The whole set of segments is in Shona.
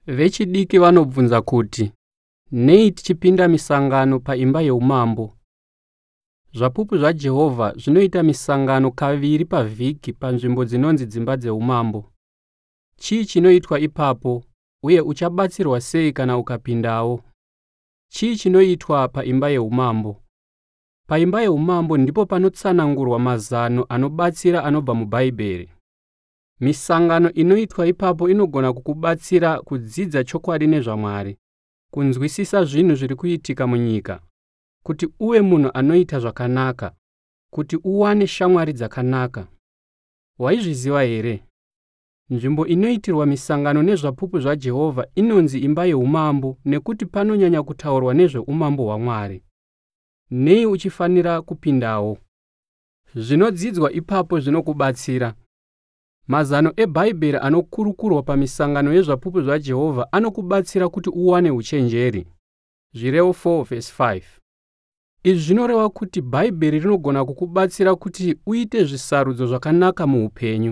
Vechidiki vanobvunza kuti, nei tichipinda misangano paimba yeumambo? Zvapupu zvaJehovha zvinoita misangano kaviri pavhiki panzvimbo dzinonzi dzimba dzeumambo. Chii chinoitwa ipapo, uye uchabatsirwa sei kana ukapindawo? Chii chinoitwa paimba yeumambo? Paimba yeumambo ndipo panotsanangurwa mazano anobatsira anobva muBhaibheri. Misangano inoitwa ipapo inogona kukubatsira kudzidza chokwadi nezvaMwari, kunzwisisa zvinhu zviri kuitika munyika, kuti uve munhu anoita zvakanaka, kuti uwane shamwari dzakanaka. Waizviziva here? Nzvimbo inoitirwa misangano nezvapupu zvaJehovha inonzi imba yeumambo nekuti panonyanya kutaurwa nezveumambo hwaMwari. Nei uchifanira kupindawo? Zvinodzidzwa ipapo zvinokubatsira. Mazano eBhaibheri anokurukurwa pamisangano yezvapupu zvaJehovha anokubatsira kuti uwane uchenjeri. Zvirevo 4:5. Izvi zvinoreva kuti Bhaibheri rinogona kukubatsira kuti uite zvisarudzo zvakanaka muupenyu.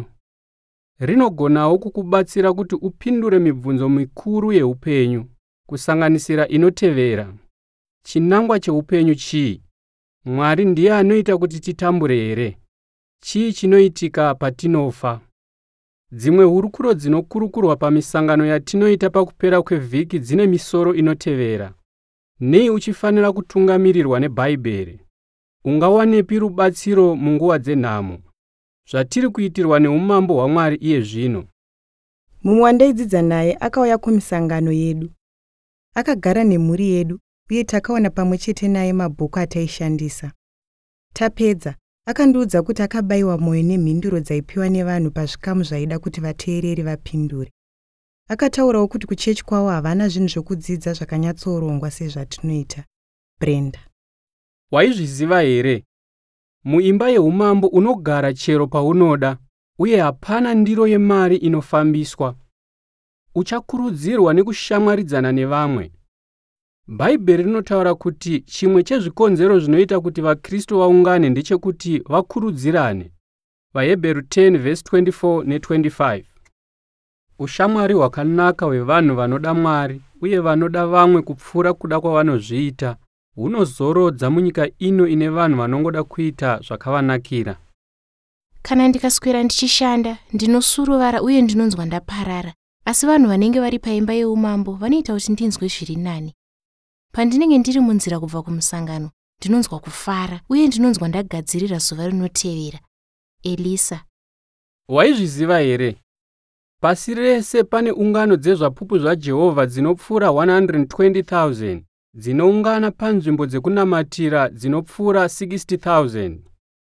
Rinogonawo kukubatsira kuti upindure mibvunzo mikuru yeupenyu, kusanganisira inotevera: chinangwa cheupenyu chii? Mwari ndiye anoita kuti titambure here? Chii chinoitika patinofa? Dzimwe hurukuro dzinokurukurwa pamisangano yatinoita pakupera kwevhiki dzine misoro inotevera: nei uchifanira kutungamirirwa neBhaibheri? Ungawanepi rubatsiro munguva dzenhamo? Zvatiri kuitirwa neumambo hwaMwari iye zvino. Mumwe wandaidzidza naye akauya kumisangano yedu. Akagara nemhuri yedu, uye takaona pamwe chete naye mabhuku ataishandisa. Tapedza, akandiudza kuti akabayiwa mwoyo nemhinduro dzaipiwa nevanhu pazvikamu zvaida kuti vateereri vapindure. Akataurawo kuti kuchechi kwavo havana zvinhu zvokudzidza zvakanyatsorongwa sezvatinoita. Brenda: Waizviziva here? Muimba yeumambo unogara chero paunoda, uye hapana ndiro yemari inofambiswa. Uchakurudzirwa nekushamwaridzana nevamwe. Bhaibheri rinotaura kuti chimwe chezvikonzero zvinoita kuti vaKristu vaungane ndechekuti vakurudzirane. VaHebheru 10:24 ne25. Ushamwari hwakanaka hwevanhu vanoda Mwari uye vanoda vamwe kupfuura kuda kwavanozviita hunozorodza munyika ino ine vanhu vanongoda kuita zvakavanakira. Kana ndikaswera ndichishanda, ndinosuruvara uye ndinonzwa ndaparara, asi vanhu vanenge vari paimba yeumambo vanoita kuti ndinzwe zviri nani. Pandinenge ndiri munzira kubva kumusangano, ndinonzwa kufara uye ndinonzwa ndagadzirira zuva rinotevera. Elisa: Waizviziva here? Pasi rese pane ungano dzezvapupu zvaJehovha dzinopfuura 120,000, dzinoungana panzvimbo dzekunamatira dzinopfuura 60,000.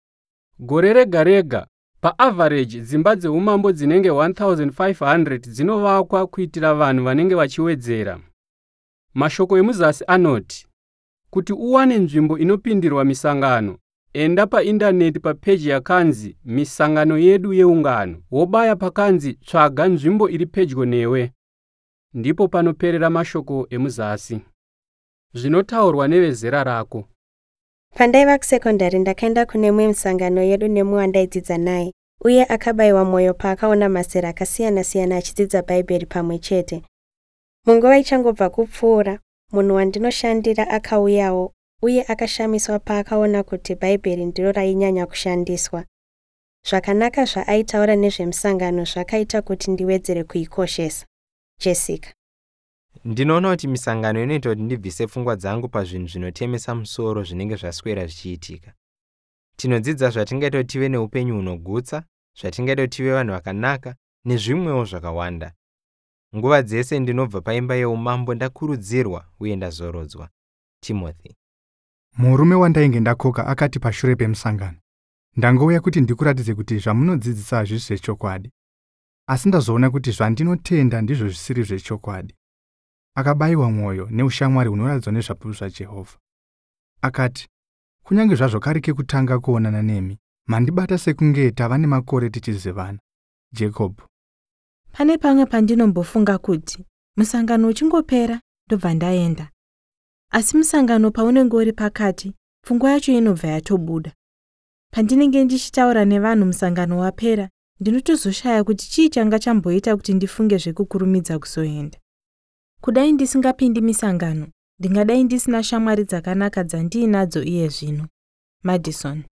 Gore rega rega, paaverage dzimba dzeumambo dzinenge 1,500 dzinovakwa kuitira vanhu vanenge vachiwedzera. Mashoko emuzasi anoti, kuti uwane nzvimbo inopindirwa misangano, enda paindaneti papeji yakanzi misangano yedu yeungano, wobaya pakanzi tsvaga nzvimbo iri pedyo newe. Ndipo panoperera mashoko emuzasi. Zvinotaurwa nevezera rako. Pandaiva kusekondari ndakaenda kune mumwe misangano yedu nemumwe wandaidzidza naye, uye akabayiwa mwoyo paakaona mazera akasiyana-siyana achidzidza Bhaibheri pamwe chete. Munguva ichangobva kupfuura, munhu wandinoshandira akauyawo, uye akashamiswa paakaona kuti Bhaibheri ndiro rainyanya kushandiswa. Zvakanaka zvaaitaura nezvemisangano zvakaita kuti ndiwedzere kuikoshesa. Jessica: Ndinoona kuti misangano inoita kuti ndibvise pfungwa dzangu pazvinhu zvinotemesa musoro zvinenge zvaswera zvichiitika. Tinodzidza zvatingaita kuti tive neupenyu hunogutsa, zvatingaita kuti tive vanhu vakanaka, nezvimwewo zvakawanda. Nguva dzese ndinobva paimba yeumambo ndakurudzirwa uye ndazorodzwa. Timothy: Murume wandainge ndakoka akati pashure pemusangano, ndangouya kuti ndikuratidze kuti zvamunodzidzisa hazvisi zvechokwadi, asi ndazoona kuti zvandinotenda ndizvo zvisiri zvechokwadi. Akabayiwa mwoyo neushamwari hunoratidzwa nezvapupu zvaJehovha. Akati, kunyange zvazvo karike kutanga kuonana nemi, mandibata sekunge tava nemakore tichizivana. Jacob: Pane pamwe pandinombofunga kuti musangano uchingopera ndobva ndaenda. Asi musangano paunenge uri pakati, pfungwa yacho inobva yatobuda. Pandinenge ndichitaura nevanhu musangano wapera, ndinotozoshaya kuti chii changa chamboita kuti ndifunge zvekukurumidza kuzoenda. Kudai ndisingapindi misangano, ndingadai ndisina shamwari dzakanaka dzandinadzo iye zvino. Madison.